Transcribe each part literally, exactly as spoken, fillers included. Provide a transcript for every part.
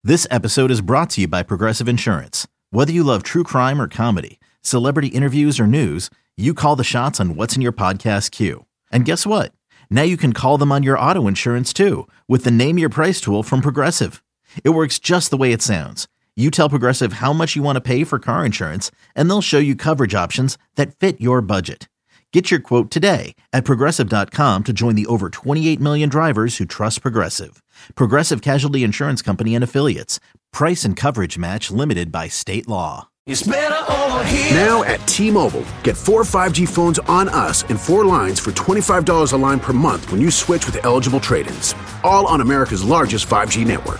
This episode is brought to you by Progressive Insurance. Whether you love true crime or comedy, celebrity interviews or news, you call the shots on what's in your podcast queue. And guess what? Now you can call them on your auto insurance too with the Name Your Price tool from Progressive. It works just the way it sounds. You tell Progressive how much you want to pay for car insurance, and they'll show you coverage options that fit your budget. Get your quote today at Progressive dot com to join the over twenty-eight million drivers who trust Progressive. Progressive Casualty Insurance Company and Affiliates. Price and coverage match limited by state law. It's better over here. Now at T-Mobile, get four five G phones on us and four lines for twenty-five dollars a line per month when you switch with eligible trade-ins. All on America's largest five G network.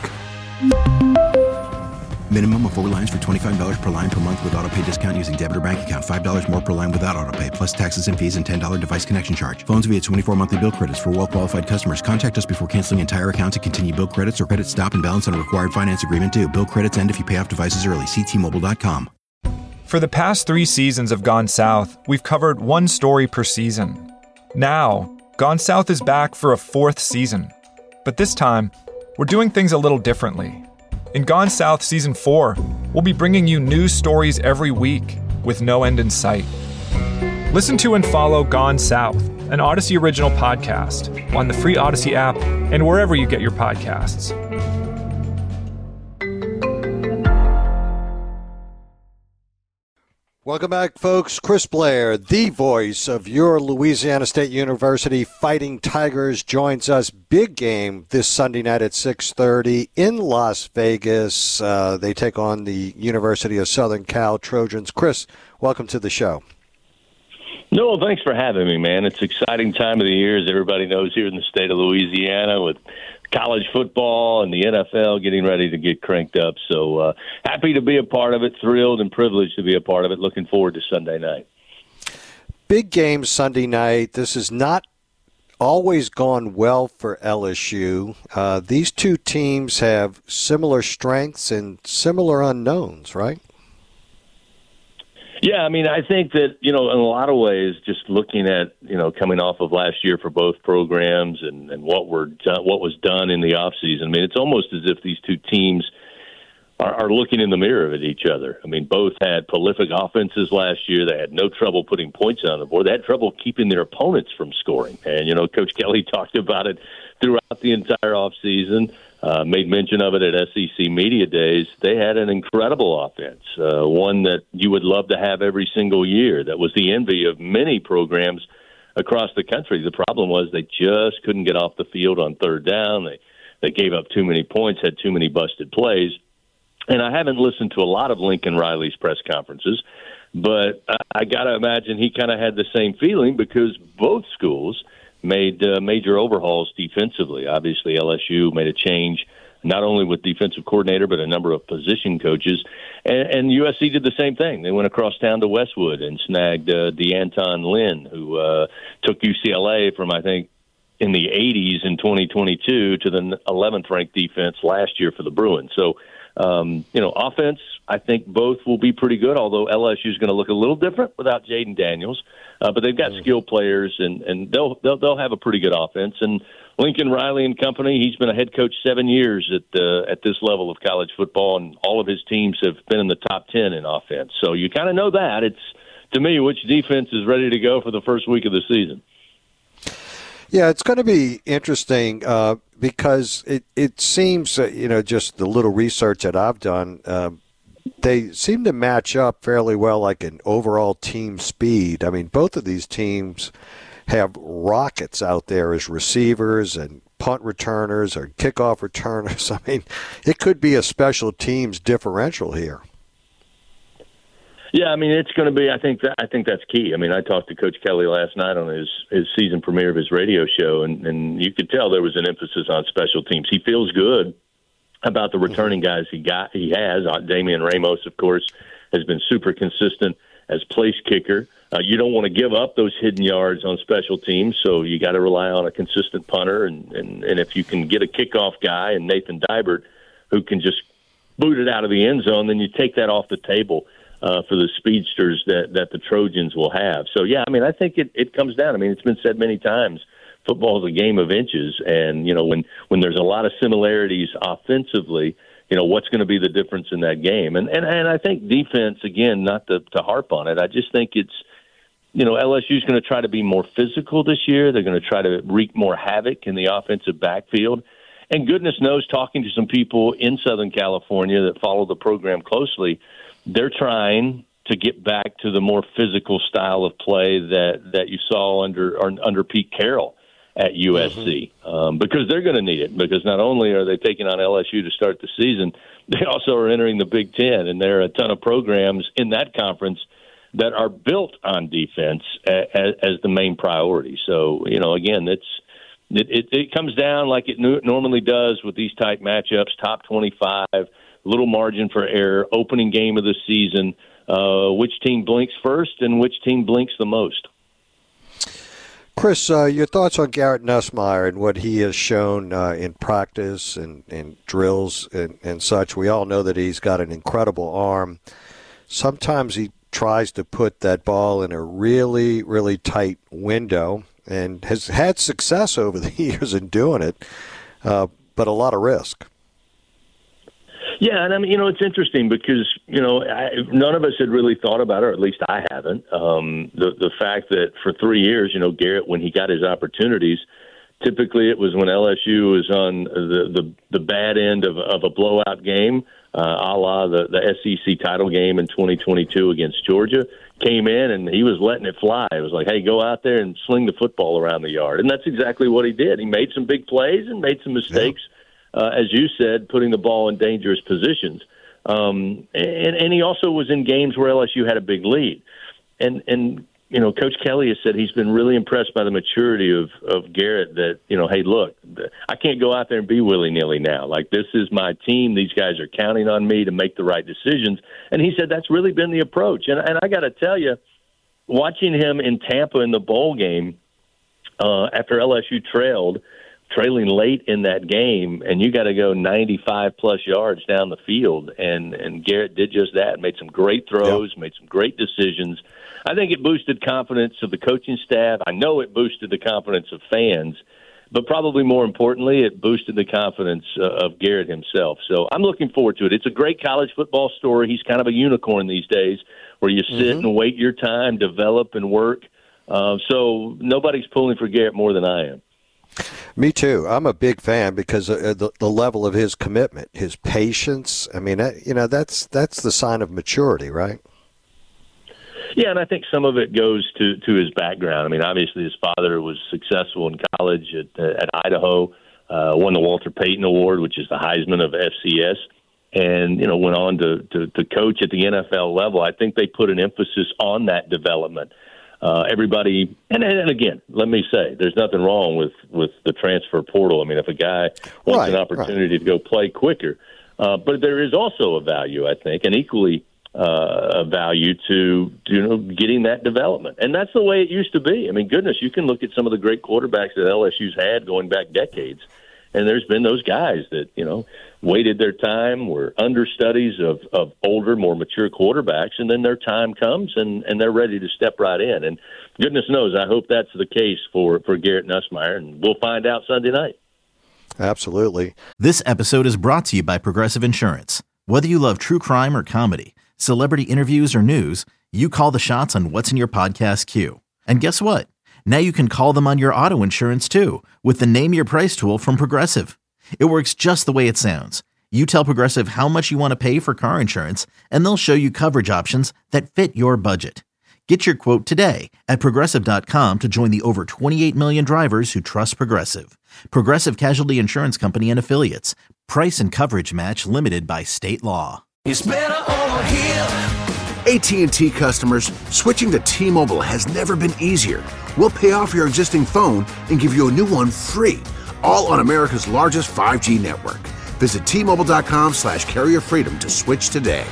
Minimum of four lines for twenty-five dollars per line per month with autopay discount using debit or bank account. five dollars more per line without autopay, plus taxes and fees and ten dollars device connection charge. Phones via twenty-four monthly bill credits for well-qualified customers. Contact us before canceling entire account to continue bill credits or credit stop and balance on a required finance agreement due. Bill credits end if you pay off devices early. See T Mobile dot com. For the past three seasons of Gone South, we've covered one story per season. Now, Gone South is back for a fourth season. But this time, we're doing things a little differently. In Gone South Season four, we'll be bringing you news stories every week with no end in sight. Listen to and follow Gone South, an Odyssey original podcast, on the free Odyssey app and wherever you get your podcasts. Welcome back, folks. Chris Blair, the voice of your Louisiana State University Fighting Tigers, joins us. Big game this Sunday night at six thirty in Las Vegas. Uh, they take on the University of Southern Cal Trojans. Chris, welcome to the show. No, thanks for having me, man. It's an exciting time of the year, as everybody knows, here in the state of Louisiana, with college football and the N F L getting ready to get cranked up. So uh, happy to be a part of it, thrilled and privileged to be a part of it. Looking forward to Sunday night. Big game Sunday night. This has not always gone well for L S U. Uh, these two teams have similar strengths and similar unknowns, right? Yeah, I mean, I think that, you know, in a lot of ways, just looking at, you know, coming off of last year for both programs and, and what were done, what was done in the offseason, I mean, it's almost as if these two teams are, are looking in the mirror at each other. I mean, both had prolific offenses last year. They had no trouble putting points on the board. They had trouble keeping their opponents from scoring. And, you know, Coach Kelly talked about it throughout the entire offseason. Uh, made mention of it at S E C Media Days. They had an incredible offense, uh, one that you would love to have every single year. That was the envy of many programs across the country. The problem was they just couldn't get off the field on third down. They they gave up too many points, had too many busted plays. And I haven't listened to a lot of Lincoln Riley's press conferences, but I, I got to imagine he kind of had the same feeling because both schools made uh, major overhauls defensively. Obviously, L S U made a change not only with defensive coordinator but a number of position coaches, and, and U S C did the same thing. They went across town to Westwood and snagged uh, DeAnton Lynn, who uh, took U C L A from, I think, in the eighties in twenty twenty-two to the eleventh ranked defense last year for the Bruins. So, um, you know, offense, I think both will be pretty good, although L S U is going to look a little different without Jaden Daniels. Uh, but they've got skilled players, and, and they'll, they'll they'll have a pretty good offense. And Lincoln Riley and company, he's been a head coach seven years at uh, at this level of college football, and all of his teams have been in the top ten in offense. So you kind of know that. It's, to me, which defense is ready to go for the first week of the season. Yeah, it's going to be interesting uh, because it, it seems, uh, you know, just the little research that I've done, uh, they seem to match up fairly well, like an overall team speed. I mean, both of these teams have rockets out there as receivers and punt returners or kickoff returners. I mean, it could be a special teams differential here. Yeah, I mean, it's going to be. I think that, I think that's key. I mean, I talked to Coach Kelly last night on his, his season premiere of his radio show, and, and you could tell there was an emphasis on special teams. He feels good about the returning guys he got. He has. Uh, Damian Ramos, of course, has been super consistent as place kicker. Uh, you don't want to give up those hidden yards on special teams, so you got to rely on a consistent punter. And, and, and if you can get a kickoff guy and Nathan Dybert who can just boot it out of the end zone, then you take that off the table uh, for the speedsters that, that the Trojans will have. So, yeah, I mean, I think it, it comes down. I mean, it's been said many times, football is a game of inches. And, you know, when, when there's a lot of similarities offensively, you know, what's going to be the difference in that game. And and, and I think defense, again, not to, to harp on it, I just think it's, you know, L S U is going to try to be more physical this year. They're going to try to wreak more havoc in the offensive backfield. And goodness knows, talking to some people in Southern California that follow the program closely, they're trying to get back to the more physical style of play that, that you saw under under Pete Carroll at U S C, mm-hmm. um, because they're going to need it, because not only are they taking on L S U to start the season, they also are entering the Big Ten, and there are a ton of programs in that conference that are built on defense as, as the main priority. So, you know, again, it's it, it, it comes down like it normally does with these type matchups, top twenty-five, little margin for error, opening game of the season, uh, which team blinks first and which team blinks the most. Chris, uh, your thoughts on Garrett Nussmeier and what he has shown uh, in practice and, and drills and, and such. We all know that he's got an incredible arm. Sometimes he tries to put that ball in a really, really tight window and has had success over the years in doing it, uh, but a lot of risk. Yeah, and I mean, you know, it's interesting because, you know, I, none of us had really thought about it, or at least I haven't. Um, the the fact that for three years, you know, Garrett, when he got his opportunities, typically it was when L S U was on the the, the bad end of, of a blowout game, uh, a la the, the S E C title game in twenty twenty-two against Georgia. Came in and he was letting it fly. It was like, hey, go out there and sling the football around the yard. And that's exactly what he did. He made some big plays and made some mistakes. Yeah. Uh, as you said, putting the ball in dangerous positions. Um, and, and he also was in games where L S U had a big lead. And, and you know, Coach Kelly has said he's been really impressed by the maturity of, of Garrett that, you know, hey, look, I can't go out there and be willy-nilly now. Like, this is my team. These guys are counting on me to make the right decisions. And he said that's really been the approach. And, and I got to tell you, watching him in Tampa in the bowl game uh, after L S U trailed, trailing late in that game, and you got to go ninety-five plus yards down the field, and and Garrett did just that, made some great throws, yep. made some great decisions. I think it boosted confidence of the coaching staff. I know it boosted the confidence of fans, but probably more importantly, it boosted the confidence uh, of Garrett himself. So I'm looking forward to it. It's a great college football story. He's kind of a unicorn these days, where you sit mm-hmm. and wait your time, develop and work. Uh, so nobody's pulling for Garrett more than I am. Me too. I'm a big fan because of the, the level of his commitment, his patience. I mean, you know, that's that's the sign of maturity, right? Yeah, and I think some of it goes to, to his background. I mean, obviously his father was successful in college at, at Idaho, uh, won the Walter Payton Award, which is the Heisman of F C S, and, you know, went on to, to, to coach at the N F L level. I think they put an emphasis on that development. Uh, everybody, and, and again, let me say, there's nothing wrong with, with the transfer portal. I mean, if a guy wants right, an opportunity right. to go play quicker, uh, but there is also a value, I think, and equally uh, a value to, you know, getting that development. And that's the way it used to be. I mean, goodness, you can look at some of the great quarterbacks that L S U's had going back decades, and there's been those guys that, you know, waited their time, were understudies of, of older, more mature quarterbacks, and then their time comes and, and they're ready to step right in. And goodness knows, I hope that's the case for, for Garrett Nussmeier, and we'll find out Sunday night. Absolutely. This episode is brought to you by Progressive Insurance. Whether you love true crime or comedy, celebrity interviews or news, you call the shots on what's in your podcast queue. And guess what? Now you can call them on your auto insurance too with the Name Your Price tool from Progressive. It works just the way it sounds. You tell Progressive how much you want to pay for car insurance, and they'll show you coverage options that fit your budget. Get your quote today at Progressive dot com to join the over twenty-eight million drivers who trust Progressive. Progressive Casualty Insurance Company and Affiliates. Price and coverage match limited by state law. It's better over here. A T and T customers, switching to T-Mobile has never been easier. We'll pay off your existing phone and give you a new one free, all on America's largest five G network. Visit T-Mobile.com slash carrier freedom to switch today.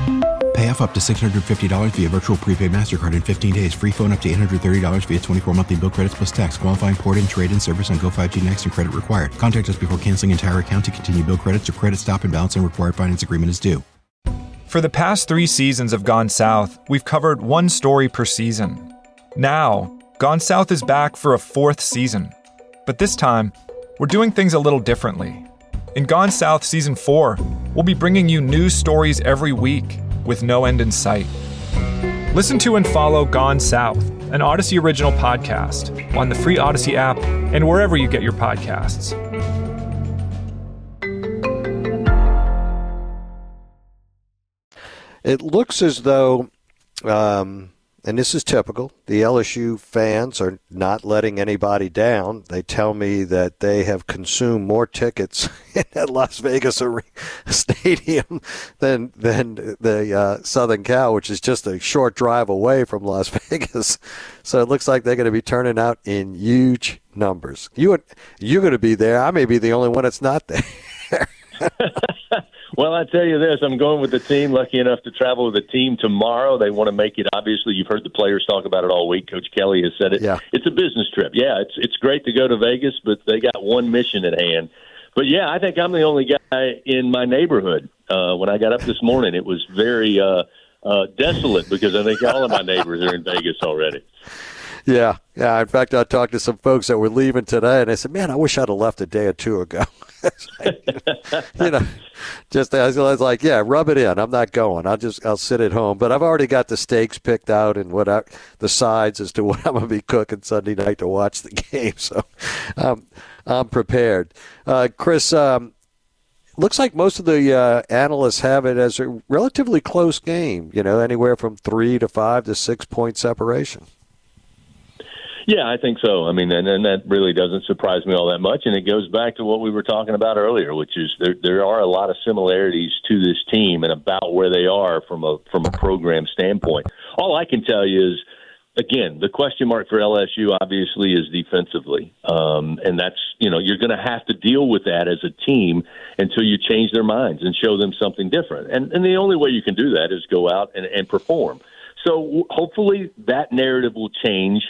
Pay off up to six hundred fifty dollars via virtual prepaid MasterCard in fifteen days. Free phone up to eight hundred thirty dollars via twenty-four monthly bill credits plus tax. Qualifying port-in, trade-in service on Go five G Next and credit required. Contact us before canceling entire account to continue bill credits or credit stop and balance and required finance agreement is due. For the past three seasons of Gone South, we've covered one story per season. Now, Gone South is back for a fourth season. But this time, we're doing things a little differently. In Gone South Season four, we'll be bringing you news stories every week with no end in sight. Listen to and follow Gone South, an Odyssey original podcast, on the free Odyssey app and wherever you get your podcasts. It looks as though, um, and this is typical, the L S U fans are not letting anybody down. They tell me that they have consumed more tickets in that Las Vegas stadium than than the uh, Southern Cal, which is just a short drive away from Las Vegas. So it looks like they're going to be turning out in huge numbers. You you're going to be there. I may be the only one that's not there. Well, I tell you this, I'm going with the team, lucky enough to travel with the team tomorrow. They want to make it, obviously, you've heard the players talk about it all week. Coach Kelly has said it. Yeah. It's a business trip. Yeah, it's it's great to go to Vegas, but they got one mission at hand. But, yeah, I think I'm the only guy in my neighborhood. Uh, when I got up this morning, it was very uh, uh, desolate because I think all of my neighbors are in Vegas already. Yeah, yeah. In fact, I talked to some folks that were leaving today, and they said, man, I wish I'd have left a day or two ago. you know, just I was like, yeah, rub it in. I'm not going. I'll just I'll sit at home. But I've already got the steaks picked out and what I, the sides as to what I'm going to be cooking Sunday night to watch the game. So um, I'm prepared. Uh, Chris, um, looks like most of the uh, analysts have it as a relatively close game, you know, anywhere from three to five to six point separation. Yeah, I think so. I mean, and, and that really doesn't surprise me all that much. And it goes back to what we were talking about earlier, which is there there are a lot of similarities to this team and about where they are from a from a program standpoint. All I can tell you is, again, the question mark for L S U obviously is defensively, um, and that's you know you're going to have to deal with that as a team until you change their minds and show them something different. And and the only way you can do that is go out and, and perform. So hopefully that narrative will change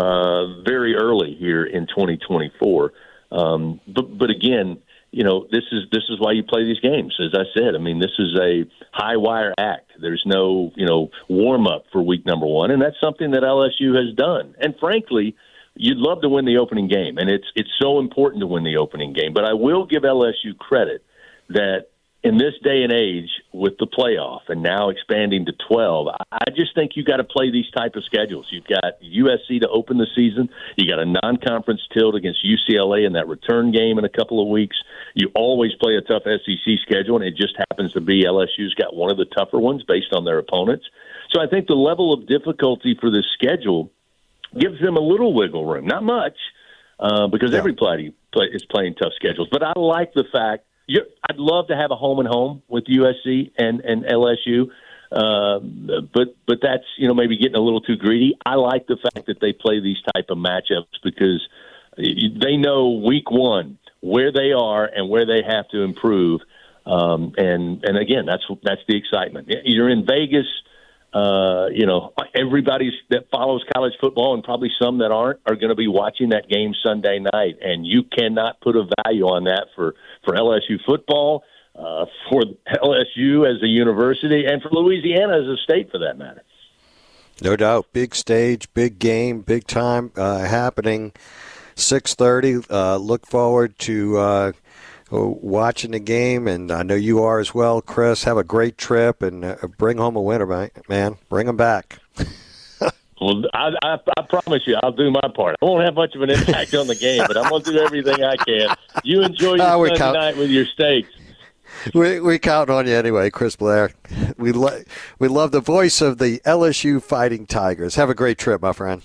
Uh, very early here in twenty twenty-four. Um, but, but again, you know, this is this is why you play these games. As I said, I mean, this is a high wire act. There's no, you know, warm up for week number one, and that's something that L S U has done. And frankly, you'd love to win the opening game, and it's it's so important to win the opening game. But I will give L S U credit that in this day and age, with the playoff and now expanding to twelve, I just think you got to play these type of schedules. You've got U S C to open the season. You got a non-conference tilt against U C L A in that return game in a couple of weeks. You always play a tough S E C schedule, and it just happens to be L S U's got one of the tougher ones based on their opponents. So I think the level of difficulty for this schedule gives them a little wiggle room, not much, uh, because yeah. every play, play is playing tough schedules. But I like the fact. You're, I'd love to have a home and home with U S C and, and L S U, uh, but but that's you know maybe getting a little too greedy. I like the fact that they play these type of matchups because they know week one where they are and where they have to improve, um, and and again that's that's the excitement. You're in Vegas. Uh, you know, everybody that follows college football and probably some that aren't are going to be watching that game Sunday night, and you cannot put a value on that for, for L S U football, uh, for L S U as a university, and for Louisiana as a state for that matter. No doubt. Big stage, big game, big time uh, happening. six thirty. Uh, look forward to uh, watching the game, and I know you are as well, Chris. Have a great trip, and uh, bring home a winner, man. Bring them back. Well, I, I, I promise you, I'll do my part. I won't have much of an impact on the game, but I'm going to do everything I can. You enjoy your uh, Sunday count- night with your steaks. We we count on you anyway, Chris Blair. We lo- we love the voice of the L S U Fighting Tigers. Have a great trip, my friend.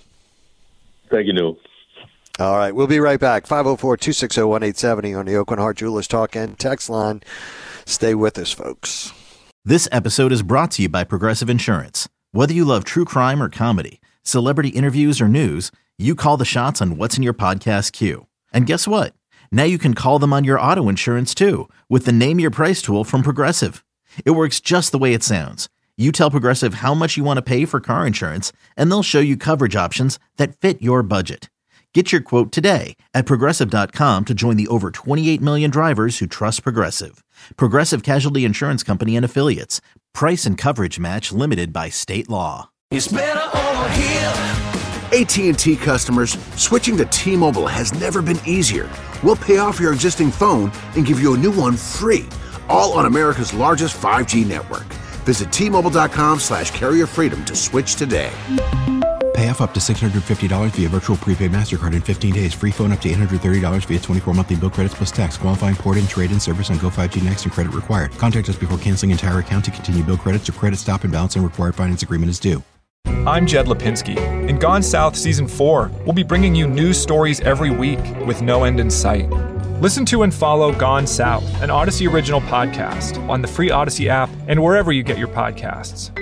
Thank you, Newell. All right, we'll be right back. five oh four, two six oh, one eight seven oh on the Aucoin Hart Jewelers Talk and Text line. Stay with us, folks. This episode is brought to you by Progressive Insurance. Whether you love true crime or comedy, celebrity interviews or news, you call the shots on what's in your podcast queue. And guess what? Now you can call them on your auto insurance too with the Name Your Price tool from Progressive. It works just the way it sounds. You tell Progressive how much you want to pay for car insurance, and they'll show you coverage options that fit your budget. Get your quote today at Progressive dot com to join the over twenty-eight million drivers who trust Progressive. Progressive Casualty Insurance Company and Affiliates. Price and coverage match limited by state law. It's better over here. A T and T customers, switching to T-Mobile has never been easier. We'll pay off your existing phone and give you a new one free, all on America's largest five G network. Visit T-Mobile.com slash carrier freedom to switch today. Pay off up to six hundred fifty dollars via virtual prepaid MasterCard in fifteen days. Free phone up to eight hundred thirty dollars via twenty-four monthly bill credits plus tax. Qualifying port-in, trade-in service on Go five G Next and credit required. Contact us before canceling entire account to continue bill credits or credit stop and balance on required finance agreement is due. I'm Jed Lipinski. In Gone South Season four, we'll be bringing you news stories every week with no end in sight. Listen to and follow Gone South, an Odyssey original podcast, on the free Odyssey app and wherever you get your podcasts.